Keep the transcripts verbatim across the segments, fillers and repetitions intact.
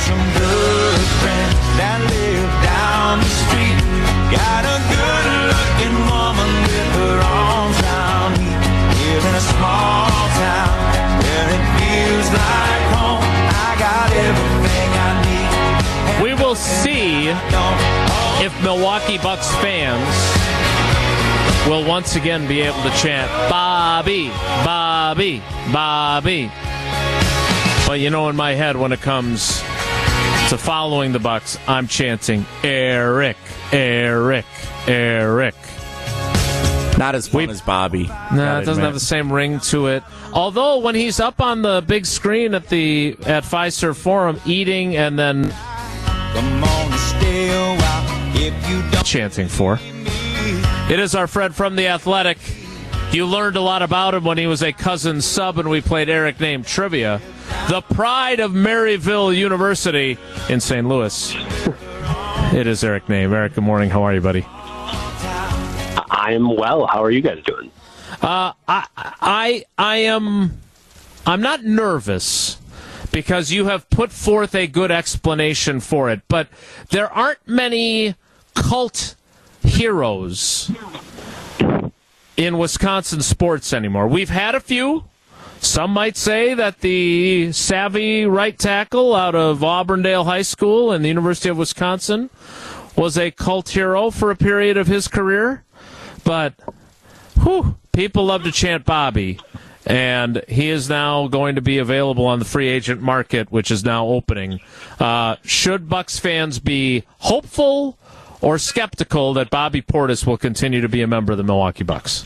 some good friends that live down the street. Got a good-looking woman with her arms round me. Live in a small town where it feels like home. I got everything I need. We will see if Milwaukee Bucks fans will once again be able to chant, Bobby, Bobby, Bobby. But you know, in my head, when it comes to following the Bucks, I'm chanting, Eric, Eric, Eric. Not as fun we, as Bobby. No, it doesn't have the same ring to it. Although, when he's up on the big screen at the at Fiserv Forum, eating and then Come on, stay a while if you don't chanting for. It is our friend from The Athletic. You learned a lot about him when he was a cousin sub and we played Eric Name Trivia. The pride of Maryville University in Saint Louis. It is Eric Name. Eric, good morning. How are you, buddy? I am well. How are you guys doing? Uh, I, I, I am. I'm not nervous because you have put forth a good explanation for it. But there aren't many cult heroes in Wisconsin sports anymore. We've had a few. Some might say that the savvy right tackle out of Auburndale High School and the University of Wisconsin was a cult hero for a period of his career. But whew, people love to chant Bobby. And he is now going to be available on the free agent market, which is now opening. Uh, should Bucks fans be hopeful or skeptical that Bobby Portis will continue to be a member of the Milwaukee Bucks?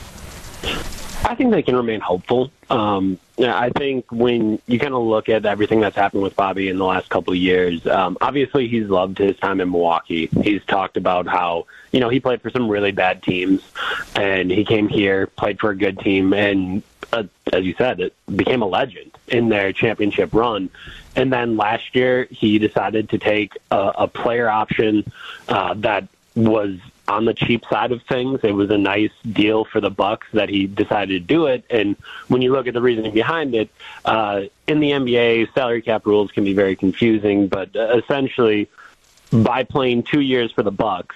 I think they can remain hopeful. Um, I think when you kind of look at everything that's happened with Bobby in the last couple of years, um, obviously he's loved his time in Milwaukee. He's talked about how, you know, he played for some really bad teams, and he came here, played for a good team, and uh, as you said, it became a legend in their championship run. And then last year, he decided to take a, a player option uh, that was on the cheap side of things. It was a nice deal for the Bucks that he decided to do it. And when you look at the reasoning behind it, uh, in the N B A, salary cap rules can be very confusing. But uh, essentially, by playing two years for the Bucks,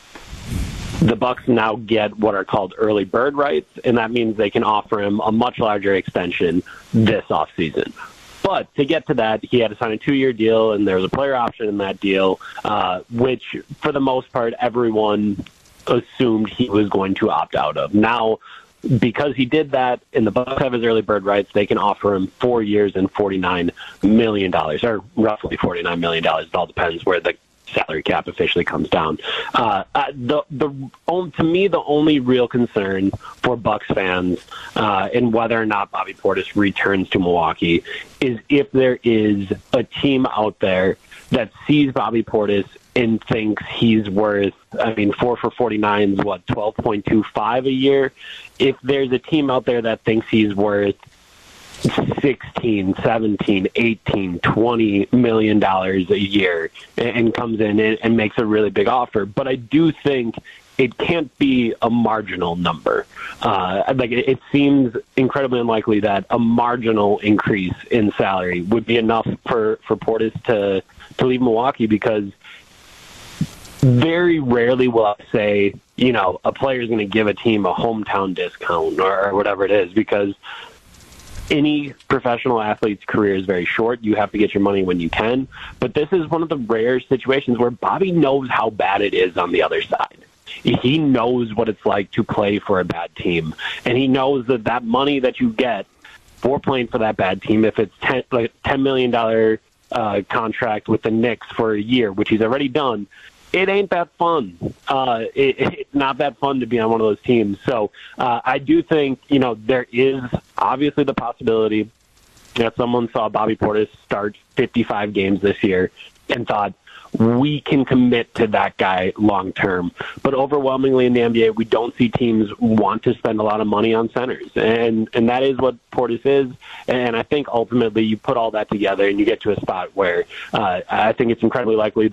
the Bucks now get what are called early bird rights, and that means they can offer him a much larger extension this offseason. But to get to that, he had to sign a two-year deal, and there was a player option in that deal, uh, which, for the most part, everyone assumed he was going to opt out of. Now, because he did that, and the Bucks have his early bird rights, they can offer him four years and forty-nine million dollars, or roughly forty-nine million dollars. It all depends where the salary cap officially comes down. Uh, uh, the the on, to me, the only real concern for Bucks fans uh, in whether or not Bobby Portis returns to Milwaukee is if there is a team out there that sees Bobby Portis and thinks he's worth, I mean, four for forty-nine is what, twelve point two five a year? If there's a team out there that thinks he's worth sixteen, seventeen, eighteen, twenty million dollars a year and comes in and, and makes a really big offer. But I do think it can't be a marginal number. Uh, like it, it seems incredibly unlikely that a marginal increase in salary would be enough for, for Portis to, to leave Milwaukee, because very rarely will I say, you know, a player is going to give a team a hometown discount or, or whatever it is, because any professional athlete's career is very short. You have to get your money when you can. But this is one of the rare situations where Bobby knows how bad it is on the other side. He knows what it's like to play for a bad team. And he knows that that money that you get for playing for that bad team, if it's ten, like ten million dollars uh, contract with the Knicks for a year, which he's already done, it ain't that fun. Uh, it, it's not that fun to be on one of those teams. So uh, I do think, you know, there is obviously the possibility that someone saw Bobby Portis start fifty-five games this year and thought, we can commit to that guy long term. But overwhelmingly in the N B A, we don't see teams want to spend a lot of money on centers. And and that is what Portis is. And I think ultimately you put all that together and you get to a spot where uh, I think it's incredibly likely that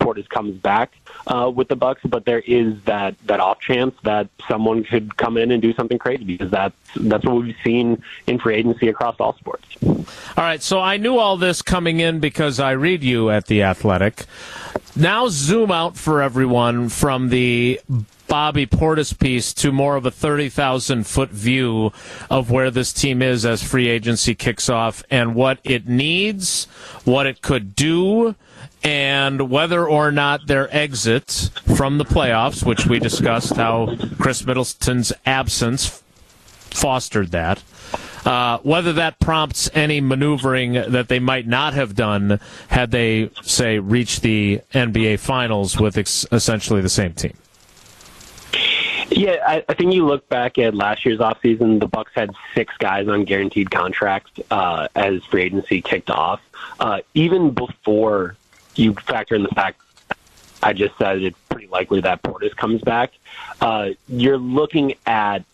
Portis comes back uh, with the Bucks, but there is that, that off chance that someone could come in and do something crazy, because that's that's what we've seen in free agency across all sports. All right, so I knew all this coming in because I read you at The Athletic. Now zoom out for everyone from the Bobby Portis piece to more of a thirty thousand foot view of where this team is as free agency kicks off and what it needs, what it could do, and whether or not their exit from the playoffs, which we discussed how Chris Middleton's absence fostered that, uh, whether that prompts any maneuvering that they might not have done had they, say, reached the N B A Finals with ex- essentially the same team. Yeah, I, I think you look back at last year's offseason, the Bucks had six guys on guaranteed contracts uh, as free agency kicked off. Uh, even before you factor in the fact I just said it's pretty likely that Portis comes back, uh, you're looking at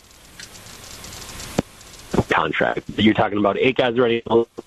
contract. You're talking about eight guys already.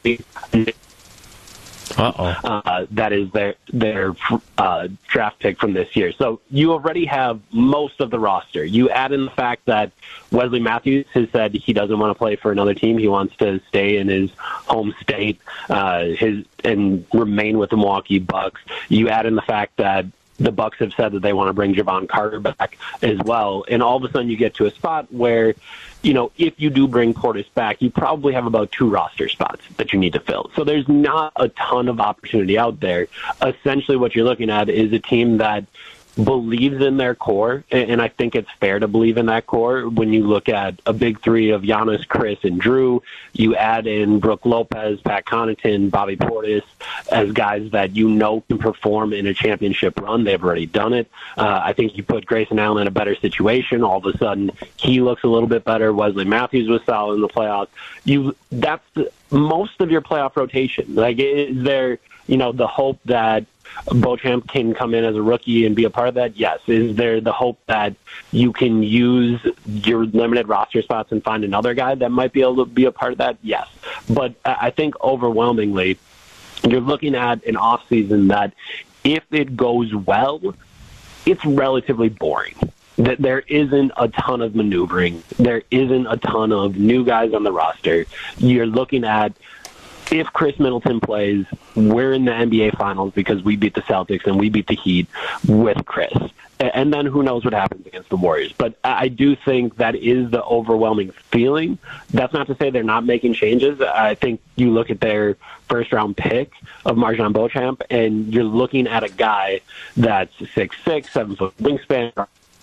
Uh-oh. Uh, that is their their uh, draft pick from this year. So you already have most of the roster. You add in the fact that Wesley Matthews has said he doesn't want to play for another team. He wants to stay in his home state uh, his and remain with the Milwaukee Bucks. You add in the fact that the Bucks have said that they want to bring Javon Carter back as well. And all of a sudden you get to a spot where, you know, if you do bring Portis back, you probably have about two roster spots that you need to fill. So there's not a ton of opportunity out there. Essentially what you're looking at is a team that believes in their core, and I think it's fair to believe in that core. When you look at a big three of Giannis, Chris, and Drew, you add in Brook Lopez, Pat Connaughton, Bobby Portis as guys that you know can perform in a championship run. They've already done it. Uh, I think you put Grayson Allen in a better situation. All of a sudden, he looks a little bit better. Wesley Matthews was solid in the playoffs. You that's the, most of your playoff rotation. Like, is there, you know, the hope that Beauchamp can come in as a rookie and be a part of that? Yes. Is there the hope that you can use your limited roster spots and find another guy that might be able to be a part of that? Yes. But I think overwhelmingly, you're looking at an offseason that, if it goes well, it's relatively boring. That there isn't a ton of maneuvering. There isn't a ton of new guys on the roster. You're looking at, if Chris Middleton plays, we're in the N B A Finals because we beat the Celtics and we beat the Heat with Chris. And then who knows what happens against the Warriors. But I do think that is the overwhelming feeling. That's not to say they're not making changes. I think you look at their first-round pick of MarJon Beauchamp, and you're looking at a guy that's six six, seven-foot wingspan.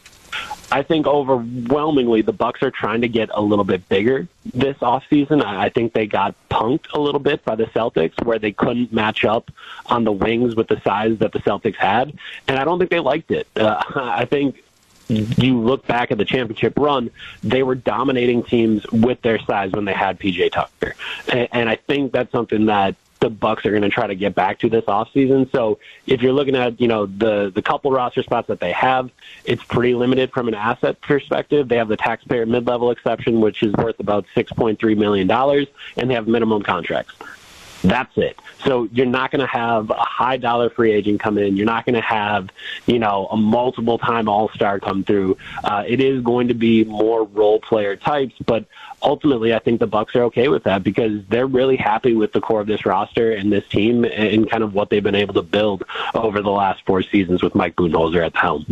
I think overwhelmingly the Bucks are trying to get a little bit bigger this offseason. I think they got punked a little bit by the Celtics, where they couldn't match up on the wings with the size that the Celtics had, and I don't think they liked it. Uh, I think you look back at the championship run, they were dominating teams with their size when they had P J Tucker, and, and I think that's something that the Bucks are going to try to get back to this offseason. So if you're looking at, you know, the, the couple roster spots that they have, it's pretty limited from an asset perspective. They have the taxpayer mid-level exception, which is worth about six point three million dollars, and they have minimum contracts. That's it. So you're not going to have a high dollar free agent come in. You're not going to have, you know, a multiple time all-star come through. Uh, it is going to be more role player types, but ultimately I think the Bucks are okay with that because they're really happy with the core of this roster and this team and kind of what they've been able to build over the last four seasons with Mike Budenholzer at the helm.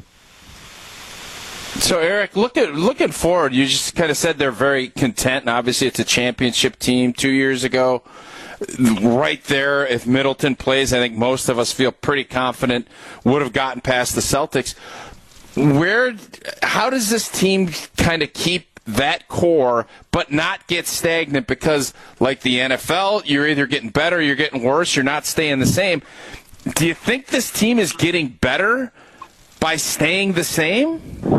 So, Eric, look at looking forward, you just kind of said they're very content, and obviously it's a championship team two years ago. Right there, if Middleton plays, I think most of us feel pretty confident would have gotten past the Celtics. Where, how does this team kind of keep that core but not get stagnant? Because, like the N F L, you're either getting better or you're getting worse. You're not staying the same. Do you think this team is getting better by staying the same?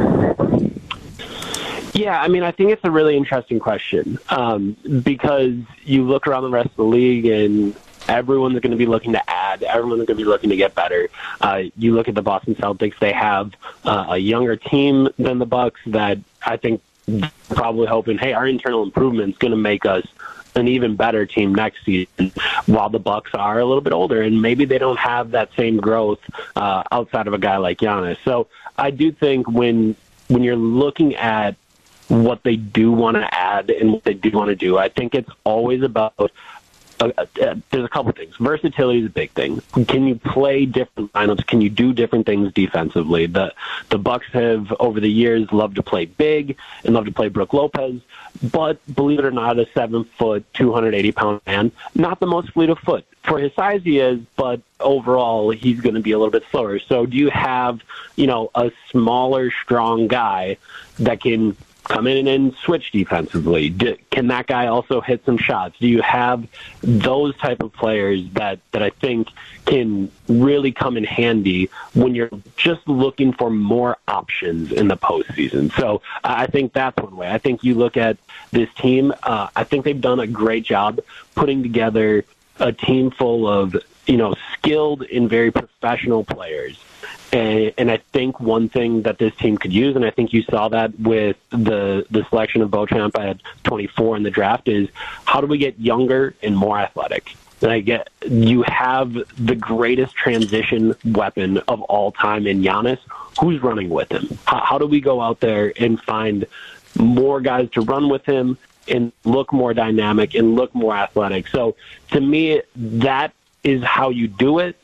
Yeah, I mean, I think it's a really interesting question um, because you look around the rest of the league and everyone's going to be looking to add. Everyone's going to be looking to get better. Uh, you look at the Boston Celtics; they have uh, a younger team than the Bucks that I think probably hoping, hey, our internal improvement is going to make us an even better team next season, while the Bucks are a little bit older and maybe they don't have that same growth uh, outside of a guy like Giannis. So I do think when when you're looking at what they do want to add and what they do want to do, I think it's always about Uh, uh, there's a couple of things. Versatility is a big thing. Can you play different lineups? Can you do different things defensively? The the Bucks have, over the years, loved to play big and love to play Brook Lopez, but believe it or not, a seven-foot, two hundred eighty pound man, not the most fleet of foot. For his size, he is, but overall, he's going to be a little bit slower. So do you have, you know, a smaller, strong guy that can come in and switch defensively? Do, can that guy also hit some shots? Do you have those type of players that, that I think can really come in handy when you're just looking for more options in the postseason? So I think that's one way. I think you look at this team, uh, I think they've done a great job putting together a team full of, you know, skilled and very professional players. And, and I think one thing that this team could use, and I think you saw that with the the selection of Beauchamp at twenty-four in the draft, is how do we get younger and more athletic? And I get you have the greatest transition weapon of all time in Giannis. Who's running with him? How, how do we go out there and find more guys to run with him and look more dynamic and look more athletic? So to me, that is how you do it.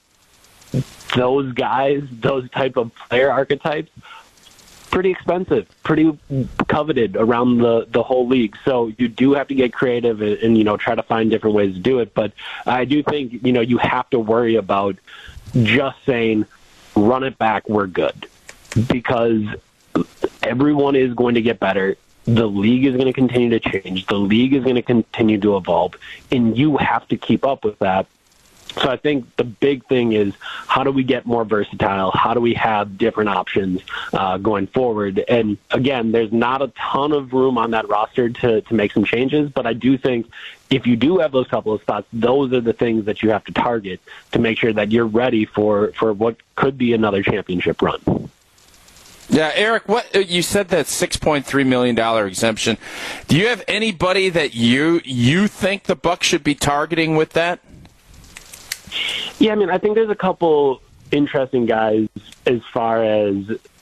Those guys, those type of player archetypes, pretty expensive, pretty coveted around the, the whole league. So you do have to get creative and, and, you know, try to find different ways to do it. But I do think, you know, you have to worry about just saying, run it back, we're good. Because everyone is going to get better. The league is going to continue to change. The league is going to continue to evolve. And you have to keep up with that. So I think the big thing is, how do we get more versatile? How do we have different options uh, going forward? And again, there's not a ton of room on that roster to, to make some changes, but I do think if you do have those couple of spots, those are the things that you have to target to make sure that you're ready for, for what could be another championship run. Yeah, Eric, what you said that six point three million dollars exemption. Do you have anybody that you you think the Bucks should be targeting with that? Yeah, I mean, I think there's a couple interesting guys as far as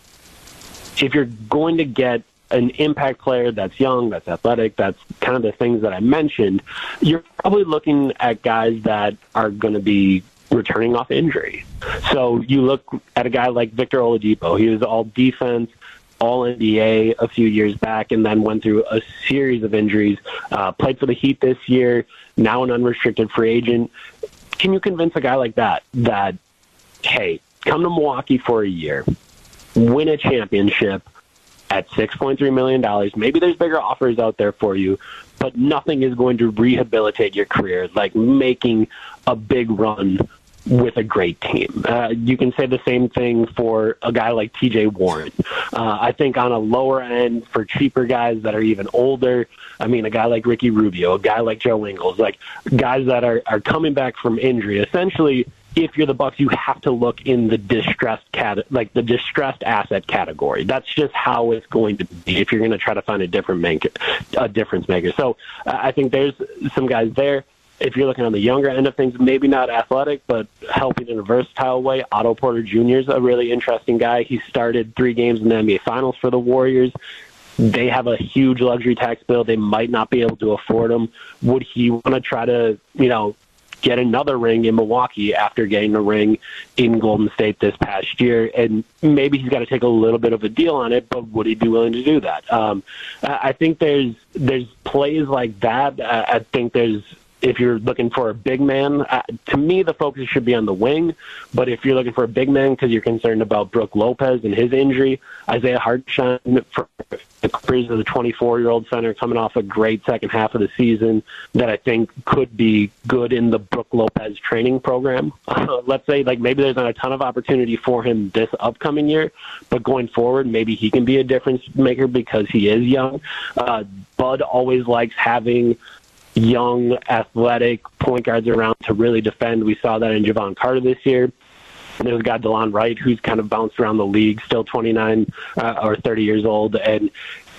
if you're going to get an impact player that's young, that's athletic, that's kind of the things that I mentioned, you're probably looking at guys that are going to be returning off injury. So you look at a guy like Victor Oladipo. He was all defense, all N B A a few years back, and then went through a series of injuries, uh, played for the Heat this year, now an unrestricted free agent. Can you convince a guy like that that, hey, come to Milwaukee for a year, win a championship at six point three million dollars? Maybe there's bigger offers out there for you, but nothing is going to rehabilitate your career like making a big run with a great team. Uh, you can say the same thing for a guy like T J Warren. Uh, I think on a lower end, for cheaper guys that are even older, I mean, a guy like Ricky Rubio, a guy like Joe Ingles, like guys that are, are coming back from injury. Essentially, if you're the Bucks, you have to look in the distressed cat, like the distressed asset category. That's just how it's going to be if you're going to try to find a different maker, a difference maker. So uh, I think there's some guys there. If you're looking on the younger end of things, maybe not athletic, but helping in a versatile way, Otto Porter Junior is a really interesting guy. He started three games in the N B A Finals for the Warriors. They have a huge luxury tax bill. They might not be able to afford him. Would he want to try to, you know, get another ring in Milwaukee after getting a ring in Golden State this past year? And maybe he's got to take a little bit of a deal on it, but would he be willing to do that? Um, I think there's there's plays like that. I think there's, if you're looking for a big man, uh, to me, the focus should be on the wing. But if you're looking for a big man because you're concerned about Brook Lopez and his injury, Isaiah Hartenstein for the Clippers is a twenty-four-year-old center coming off a great second half of the season that I think could be good in the Brook Lopez training program. Uh, let's say, like, maybe there's not a ton of opportunity for him this upcoming year, but going forward, maybe he can be a difference maker because he is young. Uh, Bud always likes having young, athletic point guards around to really defend. We saw that in Javon Carter this year. And there's a guy, DeLon Wright, who's kind of bounced around the league, still twenty-nine uh, or thirty years old. And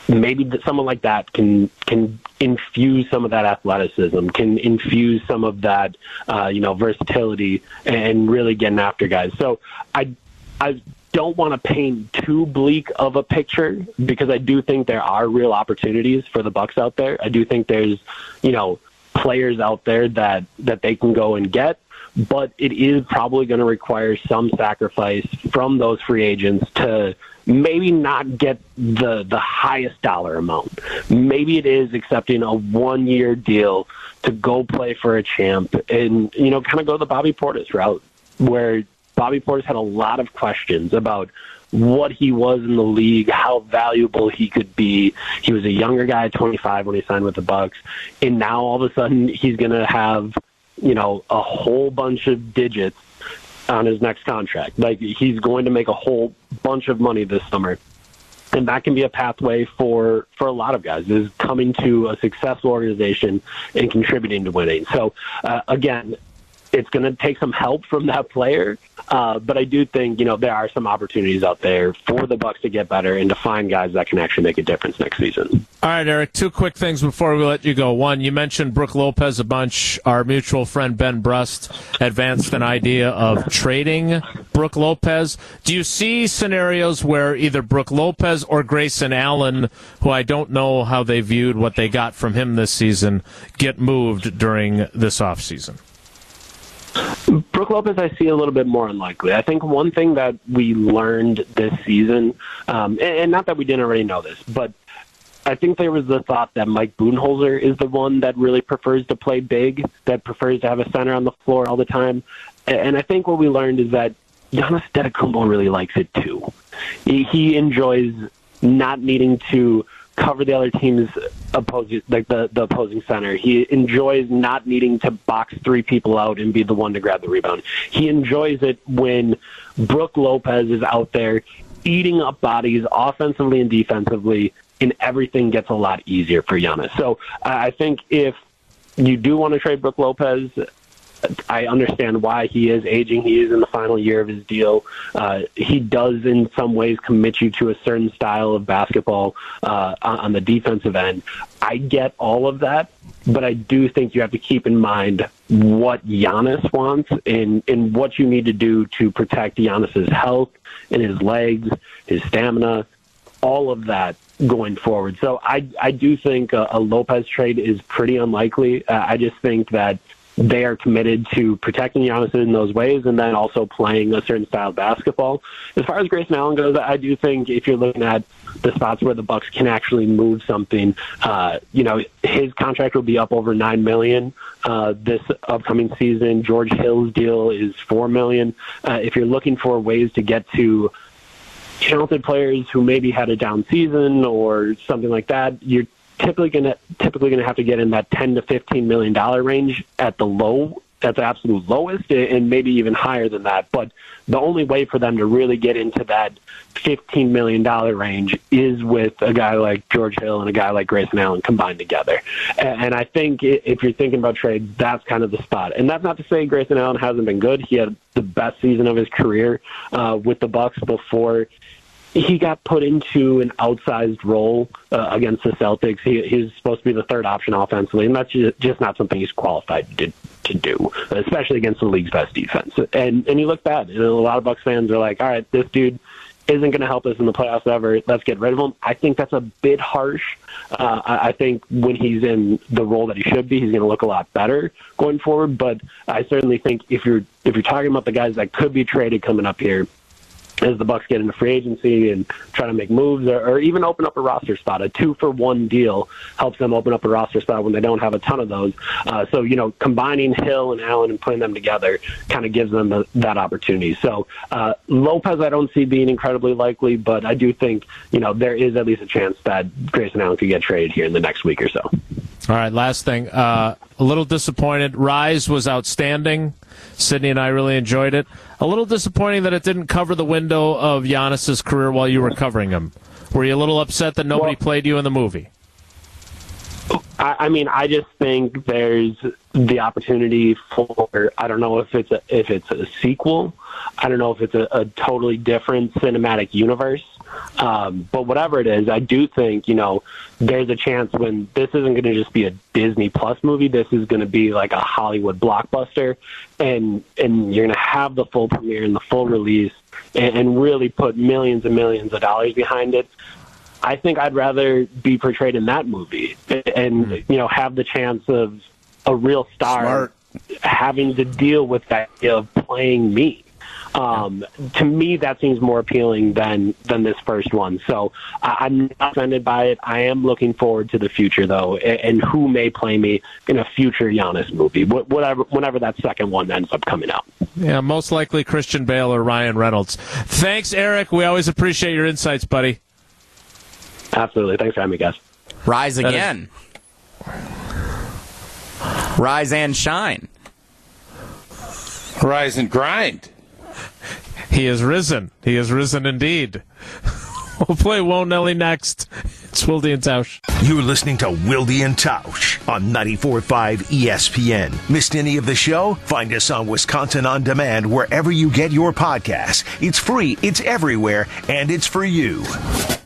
maybe that someone like that can can infuse some of that athleticism, can infuse some of that uh, you know versatility, and really getting after guys. So I I don't want to paint too bleak of a picture, because I do think there are real opportunities for the Bucks out there. I do think there's you know players out there that that they can go and get. But it is probably going to require some sacrifice from those free agents to maybe not get the the highest dollar amount. Maybe it is accepting a one-year deal to go play for a champ and, you know, kind of go the Bobby Portis route, where Bobby Portis had a lot of questions about what he was in the league, how valuable he could be. He was a younger guy at twenty-five when he signed with the Bucks, and now all of a sudden he's going to have, you know, a whole bunch of digits on his next contract. Like, he's going to make a whole bunch of money this summer. And that can be a pathway for, for a lot of guys, is coming to a successful organization and contributing to winning. So, uh, again, it's going to take some help from that player. Uh, but I do think, you know, there are some opportunities out there for the Bucks to get better and to find guys that can actually make a difference next season. All right, Eric, two quick things before we let you go. One, you mentioned Brook Lopez a bunch. Our mutual friend Ben Brust advanced an idea of trading Brook Lopez. Do you see scenarios where either Brook Lopez or Grayson Allen, who I don't know how they viewed what they got from him this season, get moved during this offseason? Brook Lopez, I see a little bit more unlikely. I think one thing that we learned this season, um, and, and not that we didn't already know this, but I think there was the thought that Mike Budenholzer is the one that really prefers to play big, that prefers to have a center on the floor all the time. And I think what we learned is that Giannis Antetokounmpo really likes it too. He, he enjoys not needing to cover the other team's opposing, like the, the opposing center. He enjoys not needing to box three people out and be the one to grab the rebound. He enjoys it when Brook Lopez is out there eating up bodies offensively and defensively, and everything gets a lot easier for Giannis. So uh, I think if you do want to trade Brook Lopez, I understand why he is aging. He is in the final year of his deal. Uh, he does, in some ways, commit you to a certain style of basketball uh, on the defensive end. I get all of that, but I do think you have to keep in mind what Giannis wants and, and what you need to do to protect Giannis's health and his legs, his stamina, all of that going forward. So I, I do think a, a Lopez trade is pretty unlikely. Uh, I just think that they are committed to protecting Giannis in those ways and then also playing a certain style of basketball. As far as Grayson Allen goes, I do think if you're looking at the spots where the Bucks can actually move something, uh, you know, his contract will be up over nine million dollars uh, this upcoming season. George Hill's deal is four million dollars. Uh, if you're looking for ways to get to talented players who maybe had a down season or something like that, you're typically going to typically going to have to get in that ten to fifteen million dollar range at the low, at the absolute lowest, and maybe even higher than that. But the only way for them to really get into that fifteen million dollar range is with a guy like George Hill and a guy like Grayson Allen combined together. And I think if you're thinking about trade, that's kind of the spot. And that's not to say Grayson Allen hasn't been good. He had the best season of his career uh, with the Bucks before he got put into an outsized role uh, against the Celtics. He, he's supposed to be the third option offensively, and that's just, just not something he's qualified to, to do, especially against the league's best defense. And and he looked bad. And a lot of Bucks fans are like, all right, this dude isn't going to help us in the playoffs ever. Let's get rid of him. I think that's a bit harsh. Uh, I, I think when he's in the role that he should be, he's going to look a lot better going forward. But I certainly think if you're if you're talking about the guys that could be traded coming up here, as the Bucks get into free agency and try to make moves or, or even open up a roster spot. A two-for-one deal helps them open up a roster spot when they don't have a ton of those. Uh, so, you know, combining Hill and Allen and putting them together kind of gives them the, that opportunity. So uh, Lopez I don't see being incredibly likely, but I do think, you know, there is at least a chance that Grayson Allen could get traded here in the next week or so. All right, last thing. Uh, a little disappointed. Rise was outstanding. Sydney and I really enjoyed it. A little disappointing that it didn't cover the window of Giannis's career while you were covering him. Were you a little upset that nobody well, played you in the movie? I, I mean, I just think there's the opportunity for, I don't know if it's a, if it's a sequel. I don't know if it's a, a totally different cinematic universe. Um, but whatever it is, I do think, you know, there's a chance when this isn't going to just be a Disney Plus movie, this is going to be like a Hollywood blockbuster, and and you're going to have the full premiere and the full release and, and really put millions and millions of dollars behind it. I think I'd rather be portrayed in that movie and, you know, have the chance of a real star Smart. having to deal with that idea of playing me. Um, to me, that seems more appealing than than this first one. So I, I'm not offended by it. I am looking forward to the future, though, and, and who may play me in a future Giannis movie, wh- whatever, whenever that second one ends up coming out. Yeah, most likely Christian Bale or Ryan Reynolds. Thanks, Eric. We always appreciate your insights, buddy. Absolutely. Thanks for having me, guys. Rise again. Rise and shine. Rise and grind. He has risen. He has risen indeed. We'll play Won't Nelly next. It's Wilde and Tausch. You're listening to Wilde and Tausch on ninety-four point five E S P N. Missed any of the show? Find us on Wisconsin On Demand wherever you get your podcasts. It's free, it's everywhere, and it's for you.